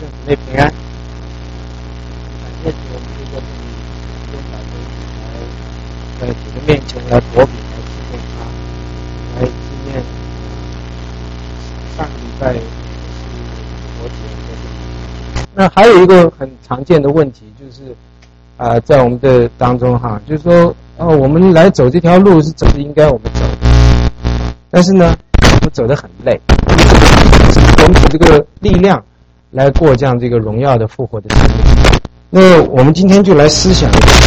兄姊妹平安。感谢主，我们这个今天早晨来在主的面前来博饼来纪念他，来纪念上个礼拜是复活节。那还有一个很常见的问题就是在我们的当中哈，就是说我们来走这条路是应该我们走的，但是呢我们走得很累，我们有这个力量来过这样这个荣耀的复活的生命。那我们今天就来思想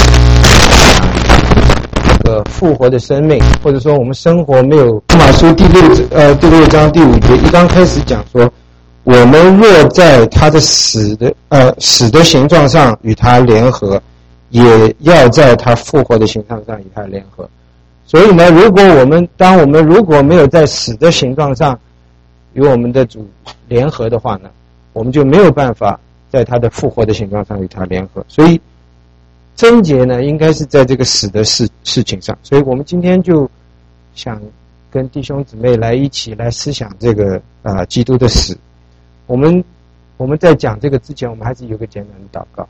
这个复活的生命，或者说我们生活没有。罗马书第六章第5节一刚开始讲说，我们若在他的死的形状上与他联合，也要在他复活的形状上与他联合。所以呢，当我们如果没有在死的形状上与我们的主联合的话呢，我们就没有办法在他的复活的形状上与他联合。所以症结呢应该是在这个死的事情上。所以我们今天就想跟弟兄姊妹来一起来思想这个基督的死。我们在讲这个之前，我们还是有个简单的祷告。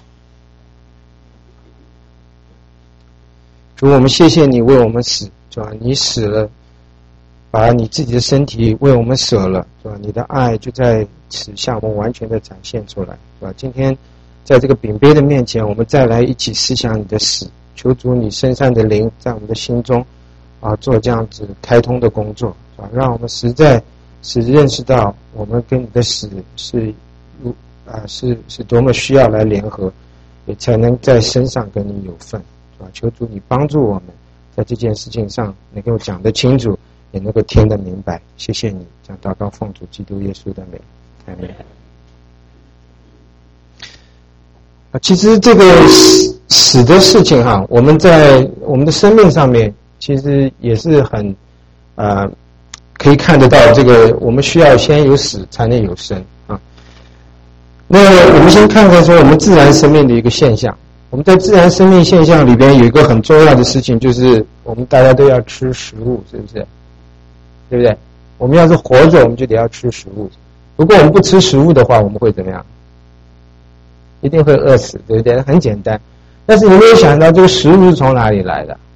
主，我们谢谢你为我们死，是吧？你死了，把你自己的身体为我们舍了，是吧？你的爱就在此向我们完全的展现出来，是吧？今天在这个饼杯的面前，我们再来一起思想你的死，求主你身上的灵在我们的心中做这样子开通的工作，是吧？让我们实在是认识到我们跟你的死是多么需要来联合，也才能在身上跟你有份，是吧？求主你帮助我们在这件事情上能够讲得清楚，也能够听得明白。谢谢你，将祷告奉主基督耶稣的名，阿们。其实这个死的事情哈，我们在我们的生命上面其实也是很可以看得到，这个我们需要先有死才能有生啊。那我们先看看说我们自然生命的一个现象。我们在自然生命现象里边有一个很重要的事情，就是我们大家都要吃食物，是不是？对不对？我们要是活着，我们就得要吃食物。如果我们不吃食物的话，我们会怎么样？一定会饿死，对不对？很简单。但是你没有想到这个食物是从哪里来的？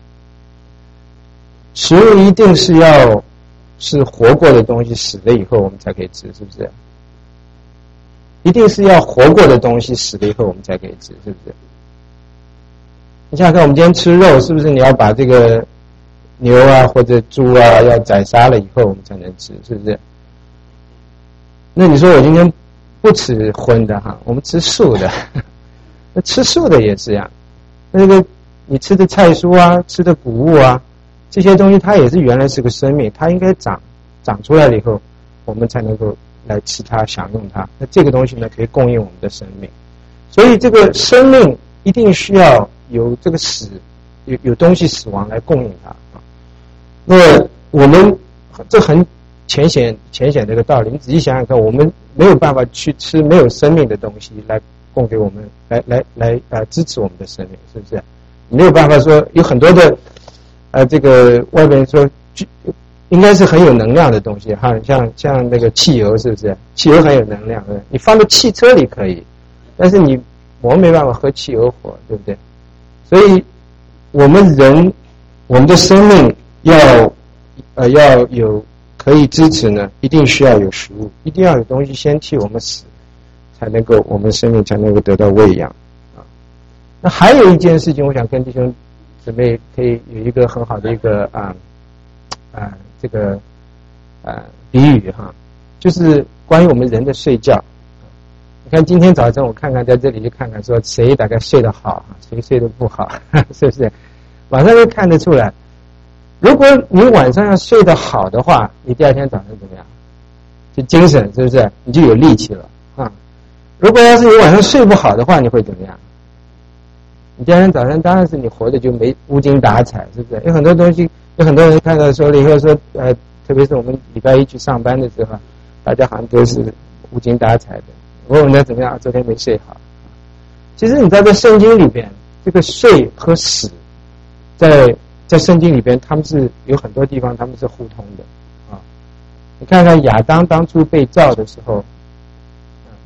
食物一定是活过的东西，死了以后我们才可以吃，是不是？一定是要活过的东西死了以后我们才可以吃，是不是？你想想看，我们今天吃肉，是不是你要把这个牛或者猪要宰杀了以后我们才能吃，是不是？那你说我今天不吃荤的哈，我们吃素的，那吃素的也是这样。那个你吃的菜蔬吃的谷物这些东西它也是原来是个生命，它应该长出来了以后我们才能够来吃它享用它。那这个东西呢可以供应我们的生命。所以这个生命一定需要有这个死，有东西死亡来供应它。那我们这很浅显的一个道理，你仔细想想看，我们没有办法去吃没有生命的东西来供给我们，来支持我们的生命，是不是？你没有办法说有很多的这个外面说应该是很有能量的东西哈，像那个汽油，是不是？汽油很有能量，对不对？你放在汽车里可以，但是我们没办法喝汽油火，对不对？所以我们的生命要有可以支持呢，一定需要有食物，一定要有东西先替我们死，才能够我们生命才能够得到喂养那还有一件事情，我想跟弟兄姊妹可以有一个很好的一个这个比喻哈，就是关于我们人的睡觉。你看今天早晨我看看在这里就看看说谁大概睡得好，谁睡得不好，是不是？晚上就看得出来。如果你晚上要睡得好的话，你第二天早上怎么样？就精神，是不是？你就有力气了如果要是你晚上睡不好的话，你会怎么样？你第二天早上当然是你活的就无精打采，是不是？有很多东西，有很多人看到说了以后说特别是我们礼拜一去上班的时候，大家好像都是无精打采的。我问他怎么样？昨天没睡好。其实你知道在圣经里边，这个睡和死在圣经里边，他们是有很多地方他们是互通的你看看亚当当初被造的时候，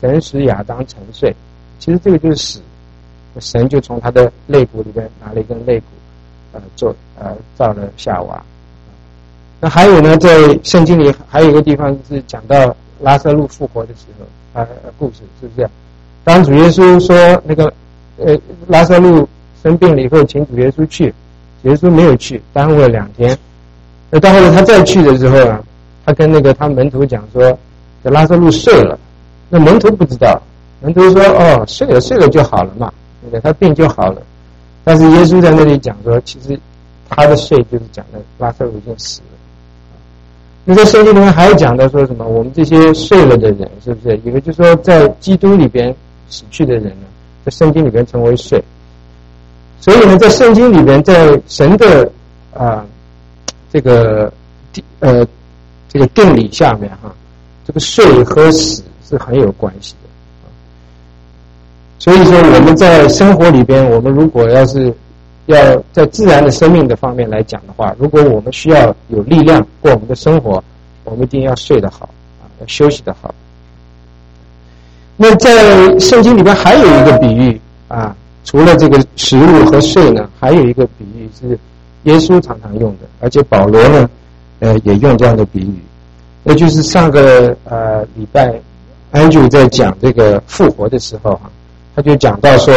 神使亚当沉睡，其实这个就是死，神就从他的肋骨里边拿了一根肋骨，造了夏娃。那还有呢，在圣经里还有一个地方是讲到拉撒路复活的时候故事，是不是？当主耶稣说那个拉撒路生病了以后，请主耶稣去，耶稣没有去，耽误了2天。那到后来他再去的时候啊，他跟那个他门徒讲说，拉撒路睡了。那门徒不知道，门徒说哦，睡了就好了嘛，对不对？他病就好了。但是耶稣在那里讲说，其实他的睡就是讲的拉撒路已经死了。那在圣经里面还有讲到说什么？我们这些睡了的人，是不是？一个就是说，在基督里边死去的人呢，在圣经里边称为睡。所以呢，在圣经里边，在神的这个定理下面这个睡和死是很有关系的。所以说，我们在生活里边，我们如果要在自然的生命的方面来讲的话，如果我们需要有力量过我们的生活，我们一定要睡得好要休息得好。那在圣经里边还有一个比喻除了这个食物和睡呢，还有一个比喻是耶稣常常用的，而且保罗呢也用这样的比喻。那就是上个礼拜Andrew在讲这个复活的时候他就讲到说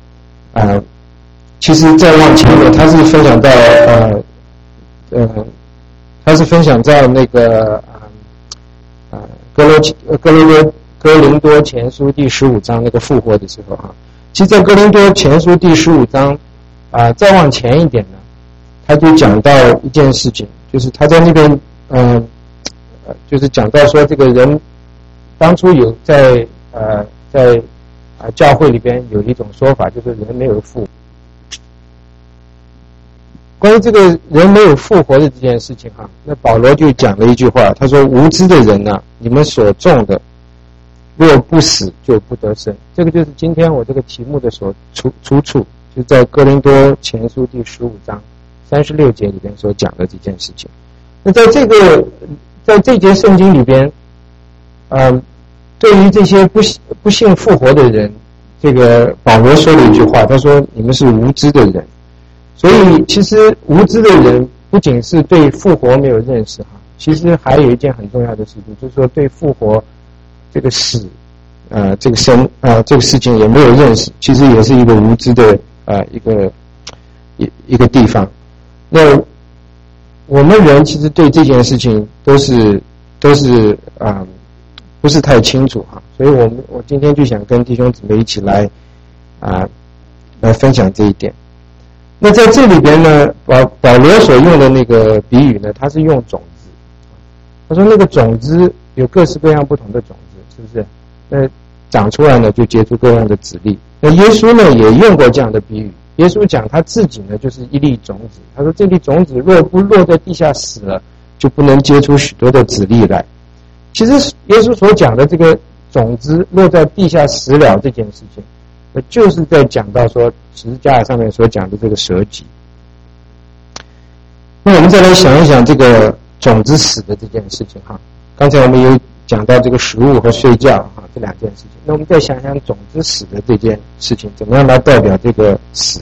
其实再往前面他是分享到那个哥林多前书第15章那个复活的时候其实在哥林多前书第15章再往前一点呢，他就讲到一件事情，就是他在那边就是讲到说这个人当初有在教会里边有一种说法，就是人没有复活。关于这个人没有复活的这件事情那保罗就讲了一句话，他说无知的人你们所种的若不死就不得生。这个就是今天我这个题目的出处，就在哥林多前书第15章36节里边所讲的这件事情。那在这节圣经里边对于这些不信复活的人，这个保罗说了一句话，他说你们是无知的人。所以其实无知的人不仅是对复活没有认识其实还有一件很重要的事情，就是说对复活这个死这个生这个事情也没有认识，其实也是一个无知的一个地方。那我们人其实对这件事情都是不是太清楚所以我今天就想跟弟兄姊妹一起来分享这一点。那在这里边呢，保罗所用的那个比喻呢，他是用种子。他说那个种子有各式各样不同的种子，是不是？那长出来呢，就结出各样的子粒。那耶稣呢也用过这样的比喻。耶稣讲他自己呢就是一粒种子，他说这粒种子若不落在地下死了，就不能结出许多的子粒来。其实耶稣所讲的这个种子落在地下死了这件事情，就是在讲到说十字架上面所讲的这个舍己。那我们再来想一想这个种子死的这件事情刚才我们有讲到这个食物和睡觉这2件事情，那我们再想想种子死的这件事情怎么样来代表这个死。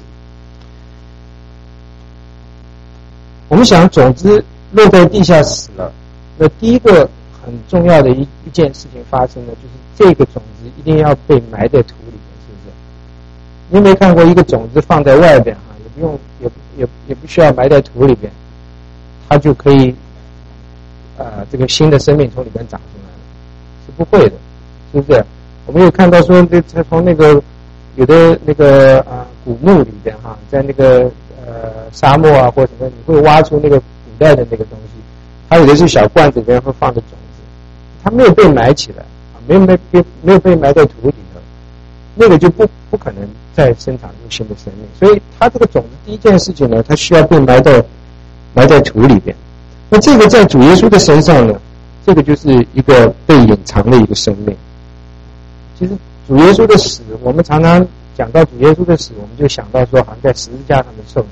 我们想种子落在地下死了，那第一个很重要的一件事情发生了，就是这个种子一定要被埋在土里面，是不是？你有没有看过一个种子放在外边也不需要埋在土里边，它就可以这个新的生命从里面长出来了？是不会的，是不是？我们有看到说从那个有的那个古墓里边在那个沙漠或什么，你会挖出那个古代的那个东西，它有的是小罐子里面会放的种子，它没有被埋起来没有被埋在土里头，那个就不可能再生长出新的生命。所以它这个种子第一件事情呢，它需要被埋在土里边。那这个在主耶稣的身上呢，这个就是一个被隐藏的一个生命。其实主耶稣的死，我们常常讲到主耶稣的死，我们就想到说好像在十字架上的受死。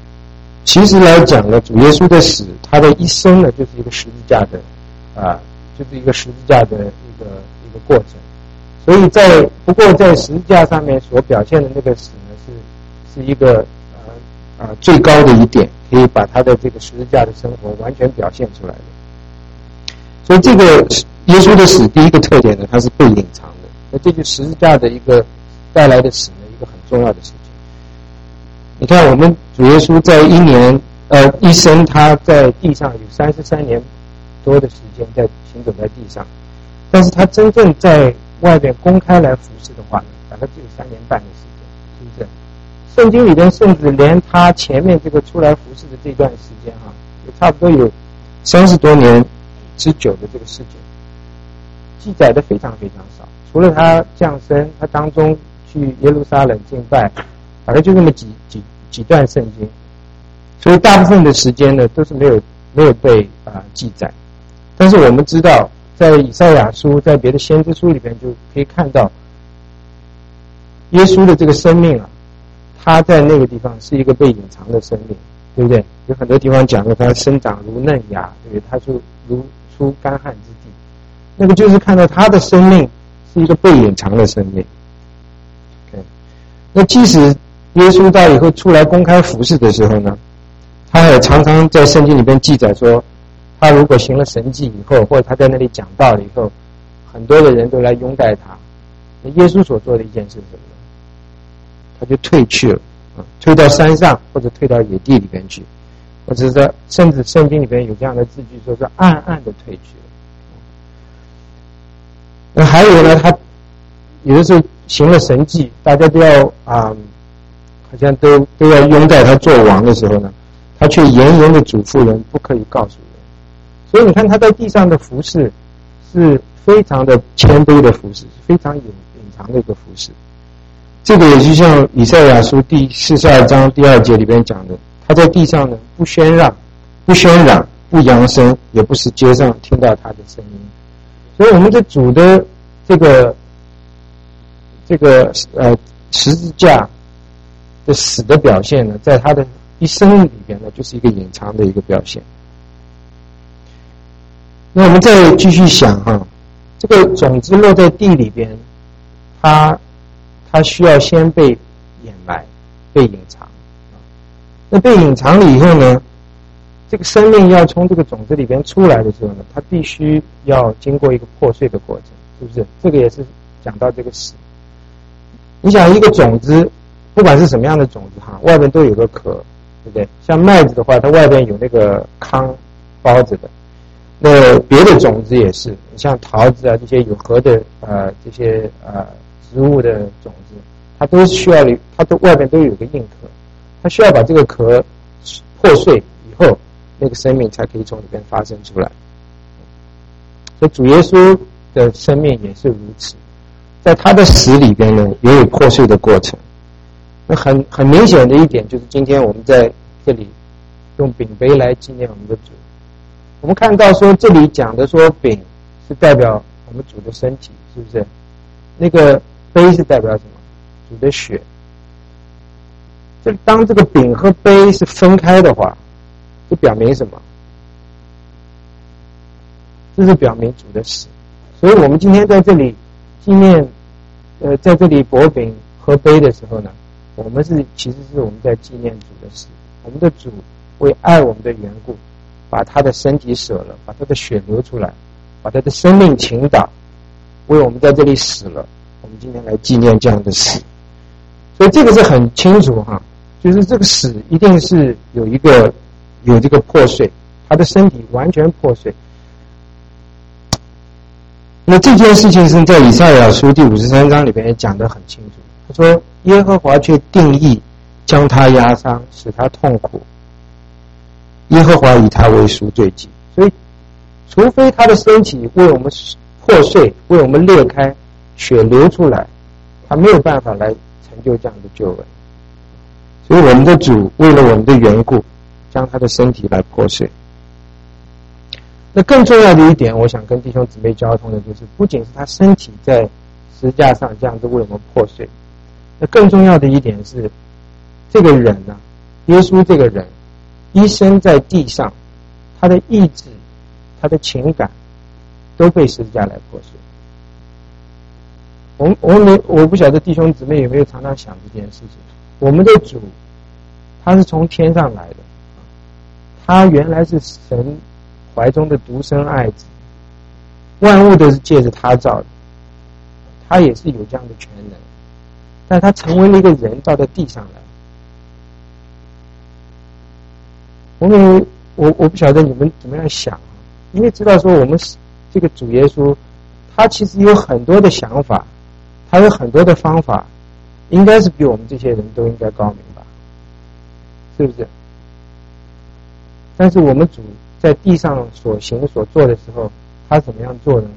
其实来讲呢，主耶稣的死，他的一生呢，就是一个十字架的就是一个十字架的一个过程。所以不过在十字架上面所表现的那个死呢，是一个最高的一点，可以把他的这个十字架的生活完全表现出来的。所以这个耶稣的死第一个特点呢，它是被隐藏的。那这就十字架的一个带来的死呢，一个很重要的事情。你看，我们主耶稣在一生他在地上有33年多的时间在行走在地上，但是他真正在外面公开来服侍的话呢，大概只有3年半的时间，是不是？圣经里边甚至连他前面这个出来服侍的这段时间也差不多有30多年之久的这个事情，记载的非常非常少。除了他降生，他当中去耶路撒冷敬拜，大概就那么几段圣经，所以大部分的时间呢都是没有被记载。但是我们知道，在以赛亚书，在别的先知书里边就可以看到，耶稣的这个生命他在那个地方是一个被隐藏的生命，对不对？有很多地方讲了，他生长如嫩芽，对不对？他如出干旱之地，那个就是看到他的生命是一个被隐藏的生命。那即使耶稣到以后出来公开服侍的时候呢，他也常常在圣经里边记载说，他如果行了神迹以后，或者他在那里讲道了以后，很多的人都来拥戴他。那耶稣所做的一件事是什么呢？他就退去了，退到山上，或者退到野地里边去，或者是甚至圣经里边有这样的字句，说是暗暗的退去了。那还有呢，他有的时候行了神迹，大家都要好像都要拥戴他做王的时候呢，他却严严的嘱咐人不可以告诉人。所以你看他在地上的服事是非常的谦卑的服事，是非常隐藏的一个服事。这个也就像以赛亚书第42章第2节里边讲的，他在地上呢不喧嚷，不扬声，也不使街上听到他的声音。所以我们的主的这个十字架的死的表现呢，在他的一生里边呢，就是一个隐藏的一个表现。那我们再继续想这个种子落在地里边，它需要先被掩埋、被隐藏。那被隐藏了以后呢，这个生命要从这个种子里边出来的时候呢，它必须要经过一个破碎的过程，是不是？这个也是讲到这个死。你想一个种子，不管是什么样的种子外边都有个壳，对不对？像麦子的话，它外边有那个糠包着的。那别的种子也是，像桃子这些有核的这些植物的种子，它都需要它都外边都有个硬壳，它需要把这个壳破碎以后，那个生命才可以从里边发生出来。所以主耶稣的生命也是如此，在他的死里边呢，也有破碎的过程。那很明显的一点就是，今天我们在这里用饼杯来纪念我们的主。我们看到说，这里讲的说饼是代表我们主的身体，是不是？那个杯是代表什么？主的血。当这个饼和杯是分开的话，这表明什么？这是表明主的死。所以我们今天在这里纪念，在这里擘饼喝杯的时候呢，其实是我们在纪念主的死。我们的主为爱我们的缘故，把他的身体舍了，把他的血流出来，把他的生命倾倒，为我们在这里死了。我们今天来纪念这样的死，所以这个是很清楚就是这个死一定是有这个破碎，他的身体完全破碎。那这件事情是在以赛亚书第53章里边也讲得很清楚。他说耶和华却定义将他压伤，使他痛苦，耶和华以他为赎罪祭。所以除非他的身体为我们破碎，为我们裂开，血流出来，他没有办法来成就这样的救恩。所以我们的主为了我们的缘故，将他的身体来破碎。那更重要的一点，我想跟弟兄姊妹交通的就是，不仅是他身体在十字架上这样子为我们破碎，那更重要的一点是，这个人耶稣这个人一生在地上，他的意志、他的情感、 都被十字架来破碎。我不晓得弟兄姊妹有没有常常想这件事情。我们的主他是从天上来的，他原来是神怀中的独生爱子，万物都是借着他造的，他也是有这样的全能，但他成为了一个人，到了地上来。我不晓得你们怎么样想，因为知道说我们这个主耶稣他其实有很多的想法，他有很多的方法，应该是比我们这些人都应该高明吧，是不是？但是我们主在地上所行所做的时候，他怎么样做的呢？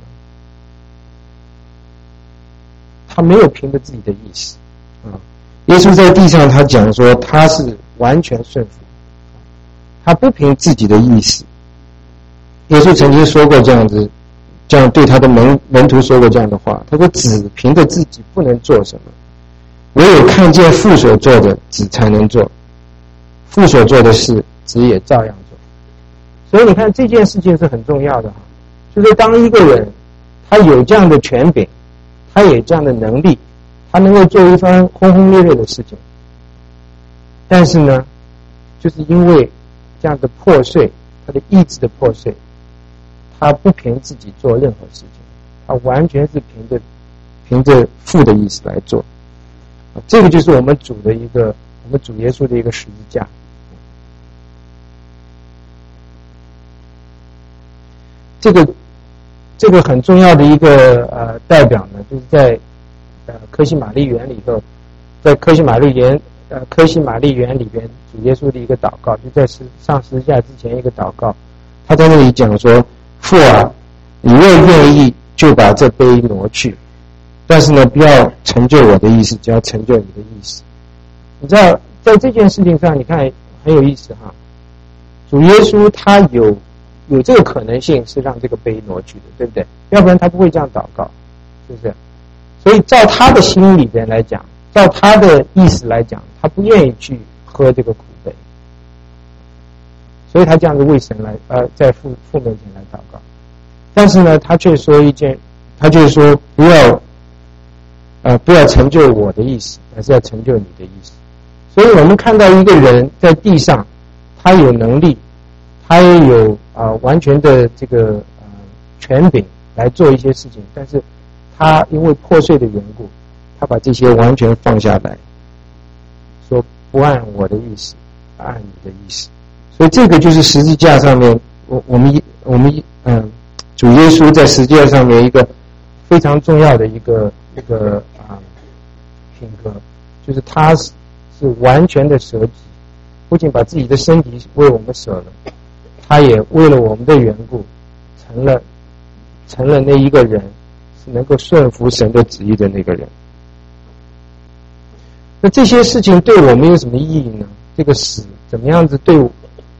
他没有凭着自己的意思啊。耶稣在地上他讲说他是完全顺服，他不凭自己的意思。耶稣曾经说过这样对他的门徒说过这样的话，他说子凭着自己不能做什么，唯有看见父所做的，子才能做，父所做的事，子也照样做。所以你看这件事情是很重要的，就是当一个人他有这样的权柄，他有这样的能力，他能够做一番轰轰烈烈的事情，但是呢就是因为这样的破碎，他的意志的破碎，他不凭自己做任何事情，他完全是凭着父的意思来做。这个就是我们主耶稣的一个十字架。这个很重要的一个代表呢，就是在科西玛丽园里头，在科西玛丽园里边，主耶稣的一个祷告，就在上十字架之前一个祷告，他在那里讲说：父啊，你若愿意，就把这杯挪去，但是呢，不要成就我的意思，只要成就你的意思。你知道，在这件事情上，你看很有意思哈。主耶稣他有这个可能性是让这个杯挪去的，对不对？要不然他不会这样祷告，是不是？所以照他的心里边来讲，照他的意思来讲，他不愿意去喝这个苦杯，所以他这样子为神来在父面前来祷告。但是呢，他却说不要成就我的意思，而是要成就你的意思。所以我们看到一个人在地上，他有能力，他也有完全的这个权柄来做一些事情，但是他因为破碎的缘故，他把这些完全放下来，说不按我的意思，按你的意思。所以这个就是十字架上面，我们主耶稣在十字架上面一个非常重要的一个品格，就是他是完全的舍己，不仅把自己的身体为我们舍了，他也为了我们的缘故成了那一个人，是能够顺服神的旨意的那个人。那这些事情对我们有什么意义呢？这个死怎么样子对我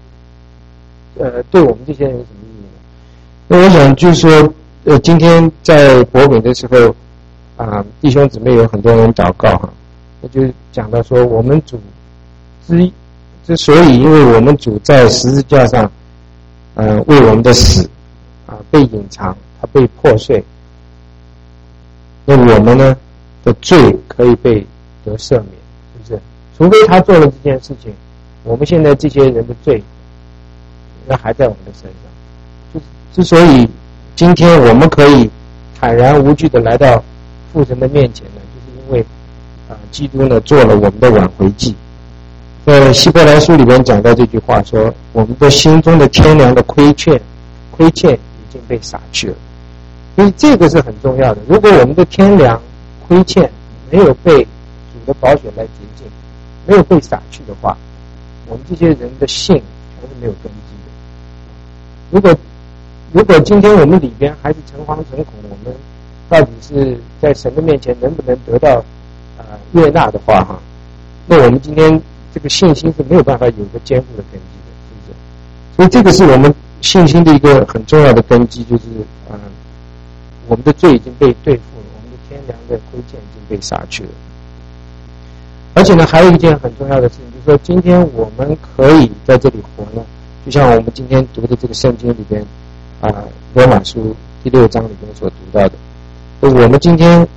们这些人有什么意义呢？那我想就是说，今天在博饼的时候弟兄姊妹有很多人祷告哈，那就讲到说，我们主之所以因为我们主在十字架上为我们的死被隐藏，他被破碎，那我们呢的罪可以被得赦免，是不是？除非他做了这件事情，我们现在这些人的罪那还在我们的身上。之所以今天我们可以坦然无惧的来到父神的面前呢，就是因为基督呢做了我们的挽回祭。在希伯来书里边讲到这句话，说我们的心中的天良的亏欠已经被洒去了。所以这个是很重要的。如果我们的天良亏欠没有被主的宝血来洁净，没有被洒去的话，我们这些人的信全是没有根基的。如果今天我们里边还是诚惶诚恐，我们到底是在神的面前能不能得到悦纳的话哈，那我们今天这个信心是没有办法有个坚固的根基的，是不是？所以这个是我们信心的一个很重要的根基，就是我们的罪已经被对付了，我们的天良的亏欠已经被洒去了。而且呢，还有一件很重要的事情，就是说今天我们可以在这里活呢，就像我们今天读的这个圣经里边罗马书第6章里面所读到的。我们今天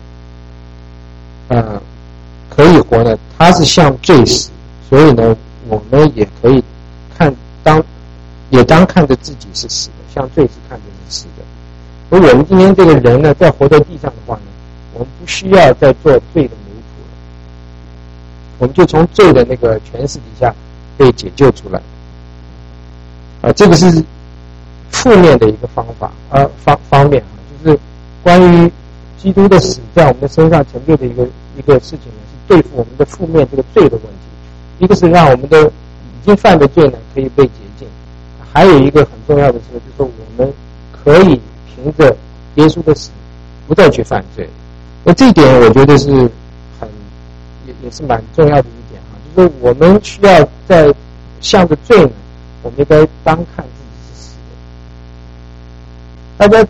可以活呢，它是向罪死，所以呢，我们也可以当看着自己是死的，向罪是看着是死的。而我们今天这个人呢，在活在地上的话呢，我们不需要再做罪的奴仆了，我们就从罪的那个权势底下被解救出来。这个是负面的一个方面就是关于基督的死在我们的身上成就的一个事情呢，是对付我们的负面这个罪的问题。一个是让我们的已经犯的罪呢可以被洁净，还有一个很重要的是，就是说我们可以凭着耶稣的死不再去犯罪。那这一点我觉得是也是蛮重要的一点就是我们需要在向着罪呢，我们应该当看自己是死的。大家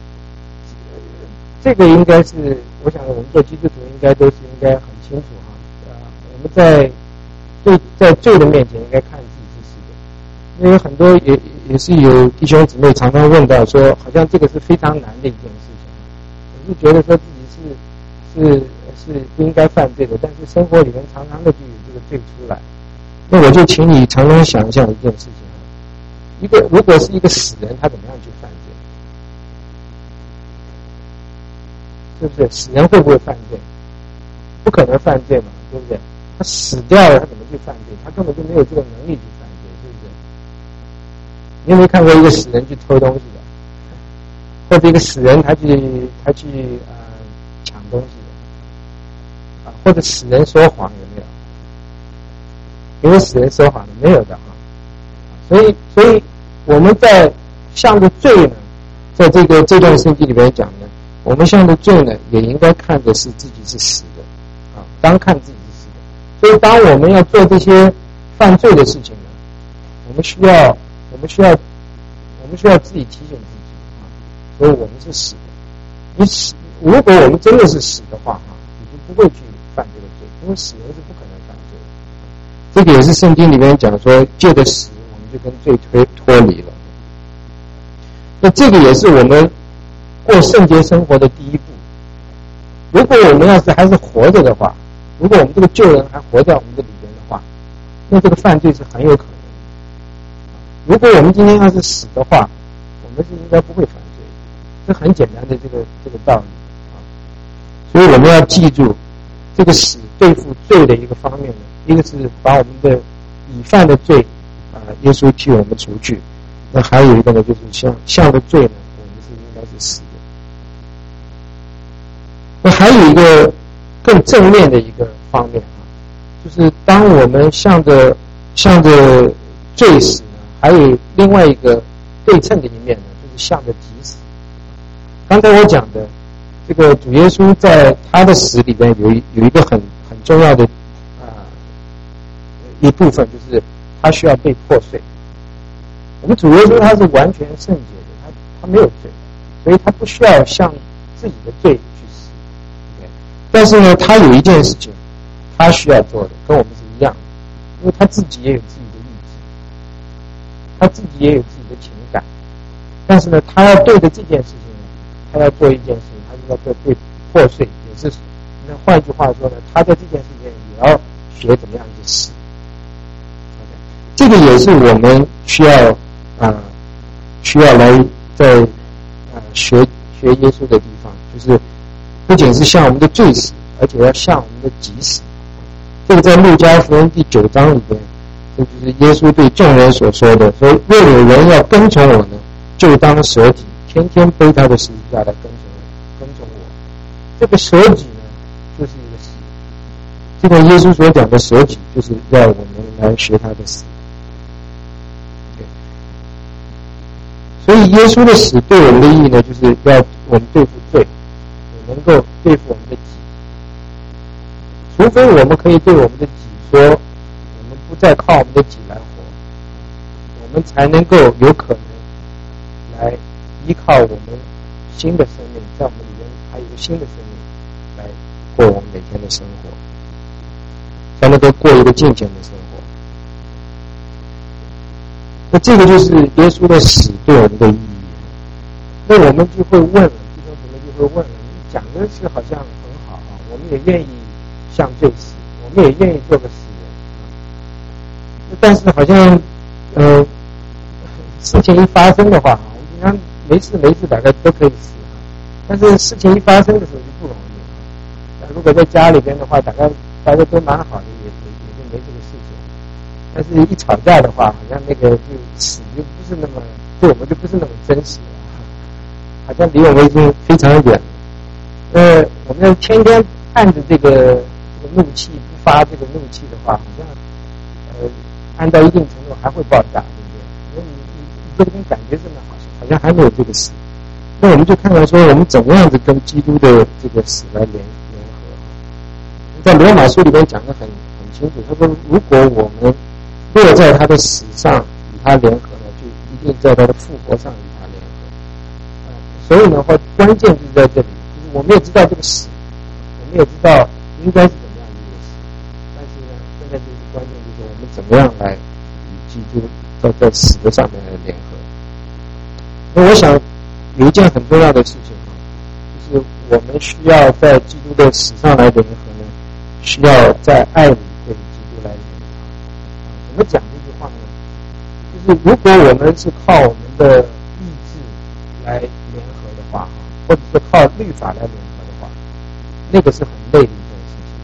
这个应该是，我想我们做基督徒应该都是应该很清楚我们在罪的面前应该看自己是死的。因为很多也是有弟兄姊妹常常问到说，好像这个是非常难的一件事情，我是觉得说自己是不应该犯罪的，但是生活里面常常的就有这个罪出来。那我就请你常常想一想一件事情，如果是一个死人，他怎么样去犯罪？是不是？死人会不会犯罪？不可能犯罪嘛，对不对？他死掉了，他怎么去犯罪？他根本就没有这个能力去犯罪，是不是？你有没有看过一个死人去偷东西的，或者一个死人他去抢东西的或者死人说谎，有没有？有没有死人说谎的？没有的所以我们在向着罪呢，在这段圣经里面讲呢，我们向着罪呢，也应该看的是自己是死的当看自己是死的。所以当我们要做这些犯罪的事情呢，我们需要自己提醒自己所以我们是死的。如果我们真的是死的话你就不会去犯这个罪，因为死人是不可能犯罪的。这个也是圣经里面讲说，借着死我们就跟罪脱离了。那这个也是我们过圣洁生活的第一步。如果我们要是还是活着的话，如果我们这个旧人还活在我们这里边的话，那这个犯罪是很有可能的。如果我们今天要是死的话，我们是应该不会犯罪，这很简单的这个道理所以我们要记住，这个死对付罪的一个方面呢，一个是把我们的已犯的罪耶稣替我们除去，那还有一个呢，就是向着罪呢，我们是应该是死的。那还有一个更正面的一个方面就是当我们向着罪死呢，还有另外一个对称的一面呢，就是向着己死。刚才我讲的这个主耶稣在他的死里边有一个很重要的一部分，就是他需要被破碎。我们主耶稣他是完全圣洁的，他没有罪，所以他不需要向自己的罪去死。但是呢，他有一件事情他需要做的，跟我们是一样的，因为他自己也有自己的意志，他自己也有自己的情感。但是呢，他要对着这件事情呢，他要做一件事情，他就要被破碎，也是那换句话说呢，他在这件事情也要学怎么样去死。这个也是我们需要来在学耶稣的地方，就是不仅是向我们的罪死，而且要向我们的己死。这个在路加福音第9章里边，这就是耶稣对众人所说的，所以若有人要跟从我呢，就当舍己，天天背他的十字架来跟从我。这个舍己呢，就是一个死。这个耶稣所讲的舍己，就是要我们来学他的死。所以耶稣的死对我们的意义呢，就是要我们对付罪，也能够对付我们的己。除非我们可以对我们的己说，我们不再靠我们的己来活，我们才能够有可能来依靠我们新的生命，在我们里面还有一个新的生命来过我们每天的生活，才能够过一个敬虔的生活。那这个就是耶稣的死对我们的意义。 那我们就会问了，弟兄姊妹就会问了，你讲的是好像很好啊，我们也愿意向罪死，我们也愿意做个死人，但是好像事情一发生的话，我们平常没事大概都可以死，但是事情一发生的时候就不容易。如果在家里边的话，大家都蛮好的，也就没这个事情。但是一吵架的话，好像那个就死就不是那么，对我们就不是那么真实了，好像离我们已经非常远了。我们要天天按着这个怒气不发这个怒气的话，好像按到一定程度还会爆炸，对不对？因为你这边感觉真的好像还没有这个死。那我们就看看说，我们怎么样子跟基督的这个死来联合。在罗马书里面讲得很清楚，他说，如果我们若在他的死上与他联合呢，就一定在他的复活上与他联合。所以呢，关键就是在这里，就是我们也知道这个死，我们也知道应该是怎么样的一个死，但是呢，现在就是关键就是我们怎么样来与基督在死的上面来联合。那我想有一件很重要的事情啊，就是我们需要在基督的死上来联合呢，需要在爱里跟基督来联合。怎么讲这句话呢？就是如果我们是靠我们的意志来联合的话，或者是靠律法来联合的话，那个是很累的一件事情。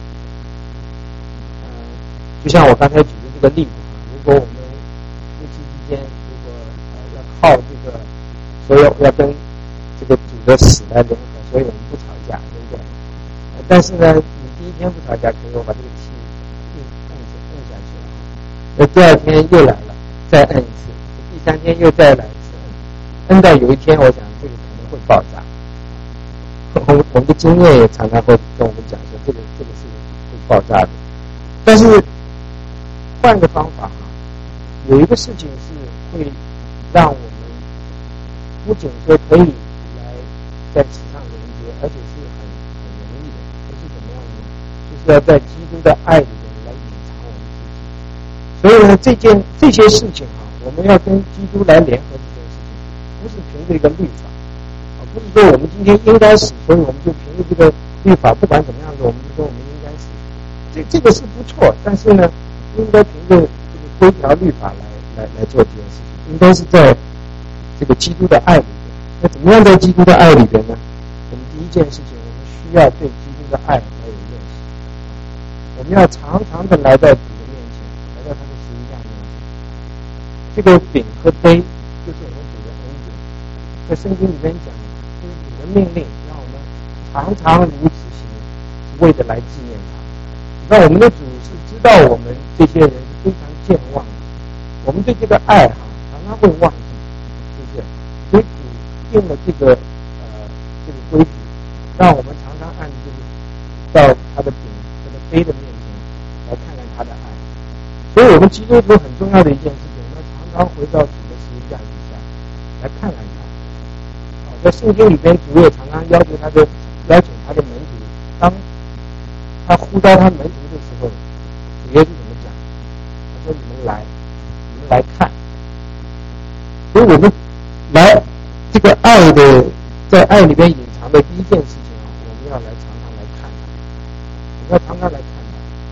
就像我刚才举的这个例子，如果我们夫妻之间如果要靠这个，所以要跟这个主的死来联合，所以我们不吵架，对不对？但是呢，你第一天不吵架，可以我把这个气摁下去了，那第二天又来了，再摁一次，第三天又再来一次，摁到有一天，我想这个可能会爆炸。我们的经验也常常会跟我们讲说，这个是会爆炸的。但是换个方法有一个事情是会让我们不仅说可以来在此上连接，而且是很容易的。就是怎么样呢？就是要在基督的爱里面来隐藏我们自己。所以呢，这些事情我们要跟基督来联合这件事情，不是凭着一个律法不是说我们今天应该死，所以我们就凭着这个律法，不管怎么样子，我们就说我们应该死。这个是不错，但是呢，应该凭着这个规条律法来做这件事情，应该是在这个基督的爱里面。那怎么样在基督的爱里边呢？我们第一件事情，我们需要对基督的爱来有认识。我们要常常的来到主的面前，来到他的十字架面前。这个饼和杯就是我们主的恩典。在圣经里面讲，就是主的命令，让我们常常如此行，为的来纪念他。那我们的主是知道我们这些人是非常健忘的，我们对这个爱常常会忘记，是不是？所以主定了这个规矩，让我们常常按这个到他的饼、他的杯的面前来看看他的爱。所以我们基督徒很重要的一件事情，我们常常回到主的十字架底下来看看他。在圣经里边，主也常常邀请他的门徒，当他呼召他门徒的时候，主耶稣怎么讲？他说：“你们来看。”所以我们来这个爱的，在爱里边隐藏的第一件事情我们要来常常来看他，我们要常常来看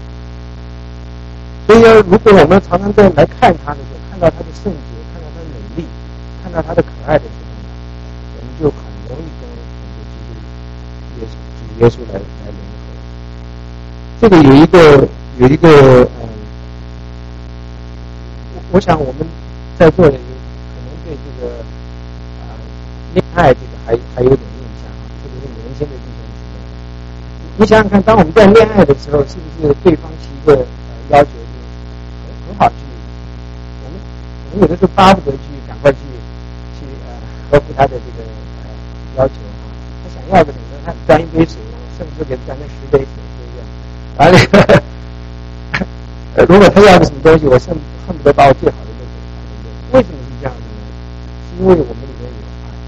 他。所以如果我们常常在来看他的时候，看到他的圣洁，看到他的美丽，看到他的可爱的时候，我们就很容易跟主耶稣来联合。这个有一个我想我们在座的有可能对这个恋爱这个还有点印象特别是年轻的弟兄姊妹。你想想看，当我们在恋爱的时候，是不是对方提一个要求很好去，我们有的时候巴不得去赶快去合乎他的这个要求他想要个什么，他端一杯水，甚至给端了10杯水，对不对？完了，如果他要个什么东西，我恨不得把我最好的都给他。为什么是这样子呢？是因为我们里面有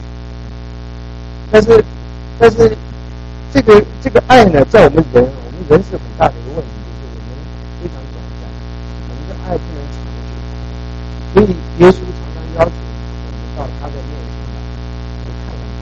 爱。但是这个爱呢，在我们人是很大的一个问题，就是我们非常短暂，我们的爱不能长久。所以耶稣常常要求我们到他的面前来看看他，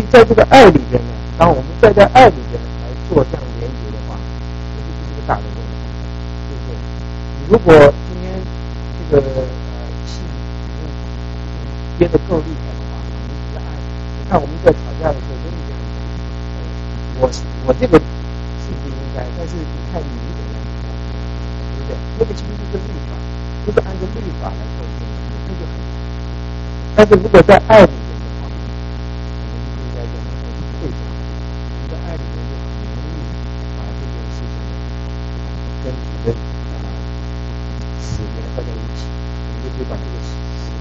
在这个爱里边呢，当我们在爱里边来做这样连接的话，这就是一个大的问题，对不对？你如果今天这个气憋得够厉害的话，你一直爱，你看我们在吵架的时候都是这样讲，我这个是不应该，但是你看你怎么样，对不对？那个其实是律法，就是按照律法来做事，那就很难。但是如果在爱里边的话，我们应该讲对象，你在爱里边就很容易把这件事情跟你的死联合在一起，你就可以把这个死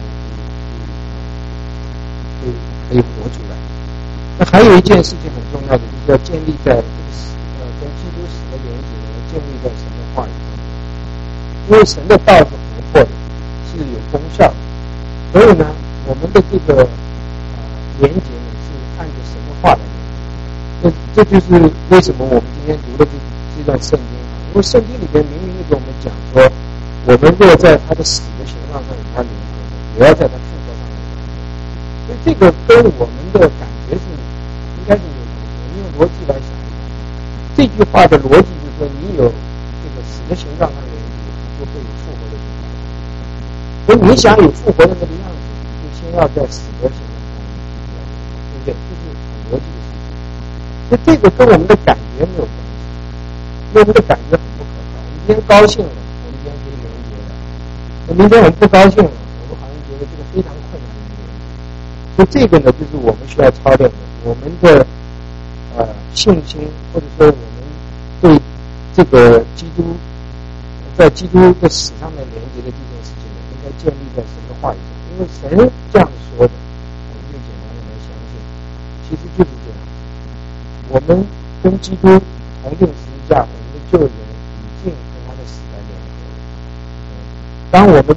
可以活出来。那还有一件事情很重要的，就是要建立在这个跟基督死的连接，要建立在神的话语上面。因为神的道是活泼的，是有功效的，所以呢，我们的这个连接呢是按照神的话来连接。这就是为什么我们今天读的这段圣经啊，因为圣经里边明明就跟我们讲说，我们若在他的死的形状上与他联合，也要在他复活上联合。所以这个跟我们的感觉是应该是没有关系。你用逻辑来想一想，这句话的逻辑就是说，你有这个死的形状上连接，就会有复活的形状。所以你想有复活的那个样子，你就先要在死的形状上面，对不对？这是很逻辑的事情。所以这个跟我们的感觉没有关系，因为我们的感觉很不可靠。我们今天高兴了，我们今天可以连接了；那明天我们不高兴了，我们好像觉得这个非常困难的连接。所以这个呢，就是我们需要操练的。我们的信心，或者说我们对这个基督在基督的死上面连接的这件事情呢，应该建立在神的话语上，因为神这样说的，我们就简单的来相信。其实就是这样，我们跟基督同定十字架，我们的救人已经跟他的死来联合了。当我们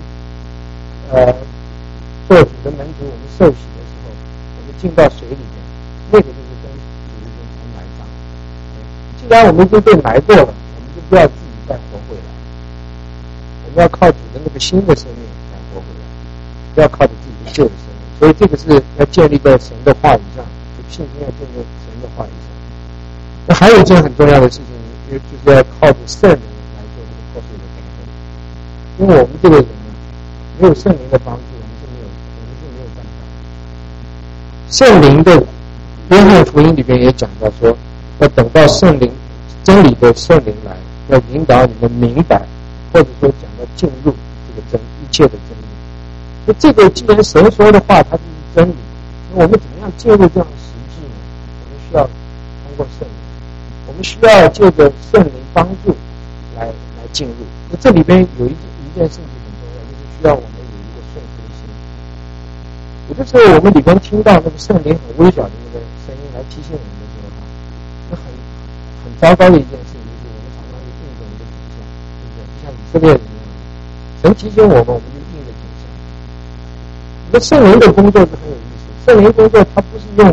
做主的门徒，我们受洗的时候，我们进到水里面，那个就是跟主已经同埋葬。既然我们已经被埋过了，我们就不要自己再活回来，我们要靠主的那个新的生命来活回来，不要靠着自己的旧的生命。所以这个是要建立在神的话语上，信心要建立在神的话语上。那还有一件很重要的事情，就是要靠着圣灵来做这个破碎的改变。因为我们这个人呢，没有圣灵的帮助，我们是没有办法。圣灵的约翰福音里边也讲到说，要等到圣灵真理的圣灵来，要引导你们明白，或者说讲到进入这个一切的真理。那这个既然神说的话，它就是真理，那我们怎么样进入这样的实际呢？我们需要通过圣灵，我们需要借着圣灵帮助来进入。那这里边有一件事情很重要，就是需要我们有一个顺服的心。有的时候我们里边听到那个圣灵很微小的那个声音来提醒我们的时候，那很糟糕的一件事情，就是我们常常就应着一个景象，对不对？就像以色列人一样，神提醒我们，我们就应着景象。那圣灵的工作是很有意思，圣灵工作它不是用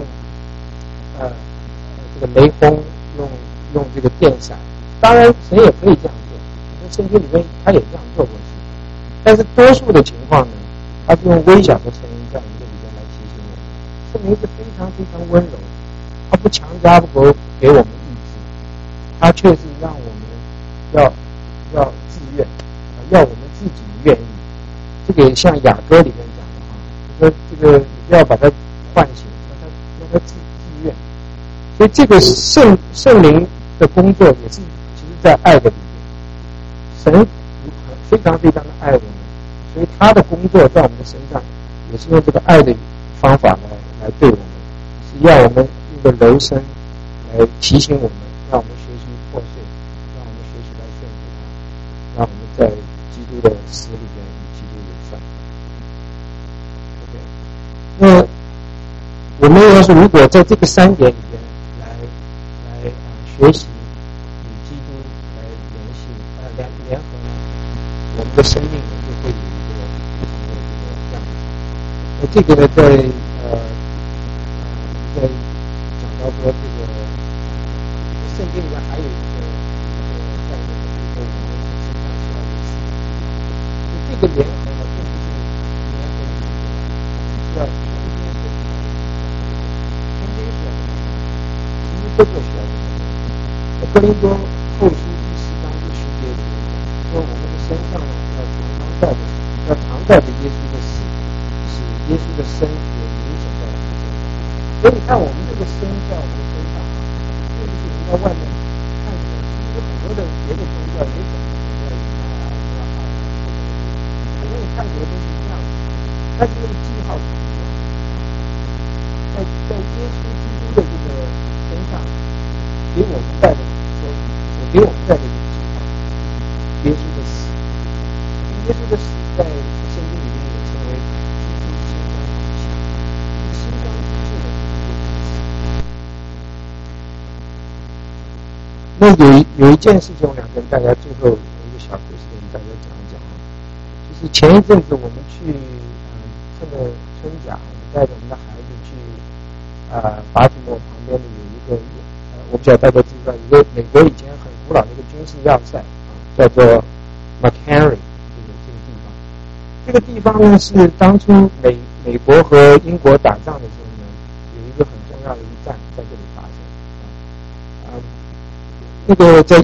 这个雷轰，用这个电闪，当然神也可以这样做，那圣经里面他也这样做过事，但是多数的情况呢，他是用微小的声音在我们这里边来提醒我们。圣灵是非常非常温柔，他不强加不给我们意志，他却是让我们要自愿，要我们自己愿意。这个也像雅歌里面讲的哈，说这个你不要把它唤醒，让他自愿。所以这个圣灵的工作也是其实在爱的里面，神非常非常的爱我们，所以他的工作在我们的身上也是用这个爱的方法来对我们，是要我们用个柔声来提醒我们，让我们学习破碎，让我们学习来顺服他，让我们在基督的死里边与基督有份。OK， 那我们要是如果在这个3点里边来学习与基督来联系联合呢，我们的生命就会有一个不同的这个样子。那这个呢，在讲到说这个圣经里面还有一个概念，就是说我们身上需要有4个。这个联合呢，并不是联合主义，需要天天的哥林多后书第10章第10节里面讲说，我们的身上呢要常带着耶稣的死，使耶稣的生也明显在我们身上。所以你看，我们这个生在我们身上，并不是你在外面看起来，其实有很多的别的宗教也讲可能你看起来都是一样的，但是那个记号是不一样的。在耶稣基督的这个身上，给我们带的说，给我们带的一个记号，耶稣的死。耶稣的死在圣经里面也称为基督馨香之下，这个馨香之处的那有一件事情，我想跟大家最后有一个小故事跟大家讲一讲啊，就是前一阵子我们去趁着春假，我们带着我们的孩子去巴提摩旁边的有一个我不知道大家知不知道，一个美国以前很古老的一个军事要塞叫做 McHenry。这个地方呢是当初美国和英国打仗的时候呢，有一个很重要的一战在这里发生。那个在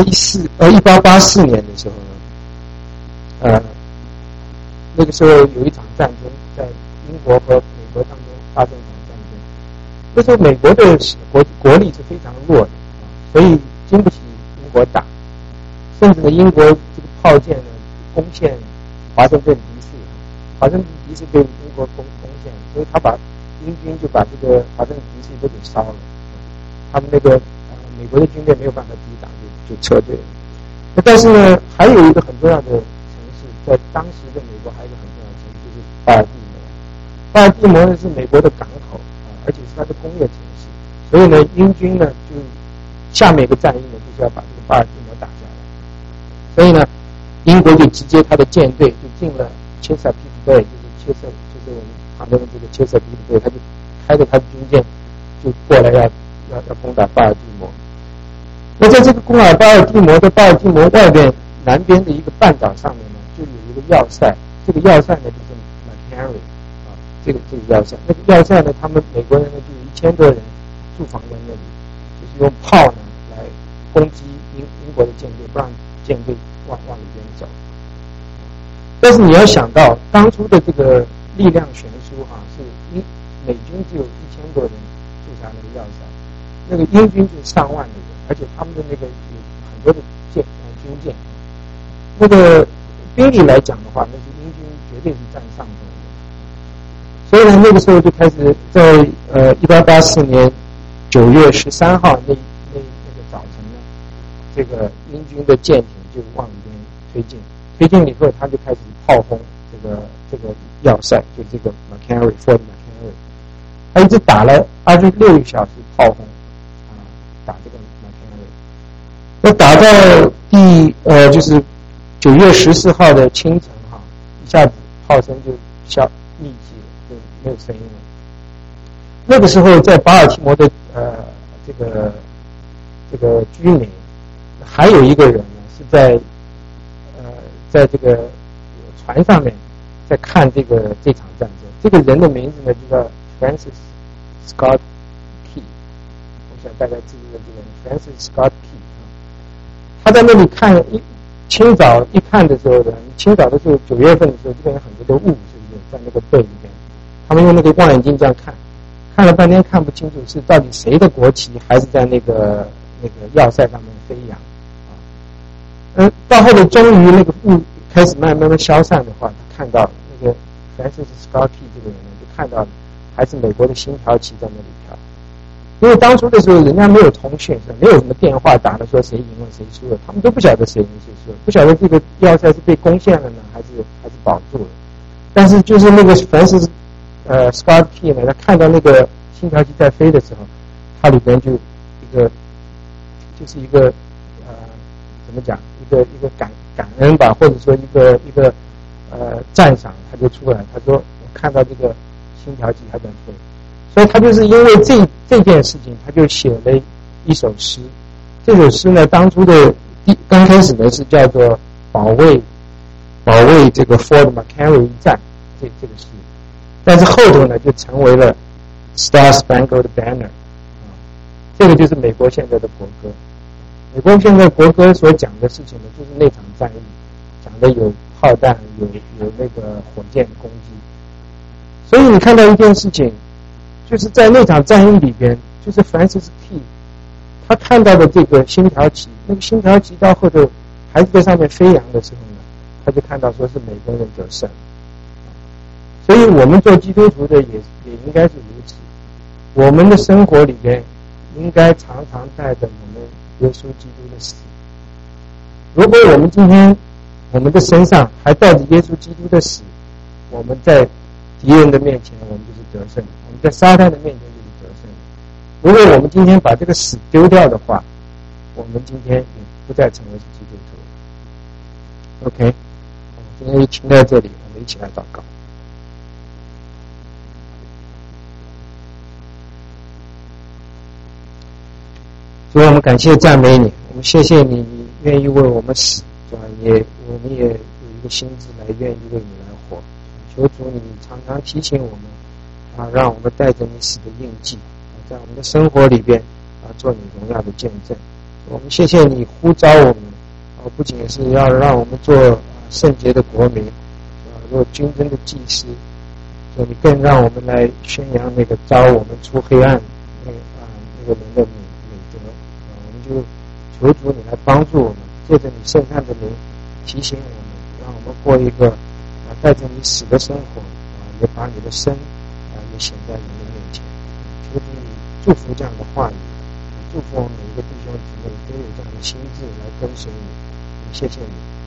1884年的时候呢，那个时候有一场战争在英国和美国当中发生一场战争。那时候美国的国力是非常弱的，所以经不起英国打，甚至呢英国这个炮舰呢攻陷华盛顿迪士，华盛顿迪士被英国攻陷，所以他把英军就把这个华盛顿迪士都给烧了，他们那个美国的军队没有办法抵挡，就撤退了。那但是呢，还有一个很重要的城市，在当时的美国还有一个很重要的城市就是巴尔的摩。巴尔的摩呢是美国的港口而且是它的工业城市，所以呢，英军呢就下面一个战役呢就是要把这个巴尔的摩打下来，所以呢。英国就直接他的舰队就进了切萨皮克贝，就是我们旁边的这个切萨皮克贝，他就开着他的军舰就过来要攻打巴尔的摩。那在这个攻打巴尔的摩的巴尔的摩外边南边的一个半岛上面呢，就有一个要塞，这个要塞呢就是 McHenry 这个要塞，那个要塞呢，他们美国人呢就有1000多人驻防在那里，就是用炮呢来攻击英国的舰队，不让舰队往里边走。但是你要想到当初的这个力量悬殊是美军只有1000多人驻扎那个要塞，那个英军就上万的人，而且他们的那个有很多的军舰，那个兵力来讲的话，那是英军绝对是占上风的。所以呢，那个时候就开始在1884年9月13号那个早晨呢，这个英军的舰艇就往里边推进以后，他就开始炮轰这个要塞，就这个 Fort McHenry， 他一直打了26个小时炮轰打这个 McHenry。那打到就是9月14号的清晨一下子炮声就密集了，就没有声音了。那个时候在巴尔的摩的这个居民，还有一个人呢是在这个船上面在看这场战争。这个人的名字呢就叫 Francis Scott Key， 我想大家知道这个人 Francis Scott Key。他在那里看清早一看的时候呢，清早的时候9月份的时候，这边有很多的雾，是不是在那个背里面？他们用那个望远镜这样看了半天看不清楚是到底谁的国旗还是在那个要塞上面飞扬。到后来终于那个雾开始慢慢消散的话，他看到那个 Francis Scott Key 这个人呢，就看到还是美国的星条旗在那里飘。因为当初的时候人家没有通讯，没有什么电话打的说谁赢了谁输了，他们都不晓得谁赢谁输了，不晓得这个要塞是被攻陷了呢还是保住了。但是就是那个 Francis Scott Key 呢，他看到那个星条旗在飞的时候，它里边就就是一个怎么讲，一个感恩吧，或者说一个赞赏，他就出来，他说我看到这个星条旗还在飞。所以他就是因为这件事情，他就写了一首诗。这首诗呢，当初的刚开始呢是叫做保卫这个 Fort McHenry 一战这个诗，但是后头呢就成为了 Star Spangled Banner， 这个就是美国现在的国歌。 美国现在国歌所讲的事情呢，就是那场战役，讲的有炮弹，有那个火箭攻击。所以你看到一件事情，就是在那场战役里边，就是 Francis Key 他看到的这个星条旗，那个星条旗到后头还在上面飞扬的时候呢，他就看到说是美国人得胜。所以我们做基督徒的也应该是如此，我们的生活里边应该常常带着我们耶稣基督的死。如果我们今天我们的身上还带着耶稣基督的死，我们在敌人的面前我们就是得胜，我们在撒旦的面前就是得胜。如果我们今天把这个死丢掉的话，我们今天也不再成为基督徒。 OK， 我们今天就停在这里，我们一起来祷告。主，我们感谢赞美你，我们谢谢你愿意为我们死，主，我们也有一个心志来愿意为你来活。求主你常常提醒我们让我们带着你死的印记在我们的生活里边做你荣耀的见证。我们谢谢你呼召我们不仅是要让我们做圣洁的国民，做军政的祭司，你更让我们来宣扬那个召我们出黑暗那个人的美德。我们就求主你来帮助我们，借着你圣善的灵提醒我们，让我们过一个带着你死的生活也把你的生也显在人的面前。求主你祝福这样的话语，祝福我们每一个弟兄姊妹都有这样的心智来跟随你。谢谢你。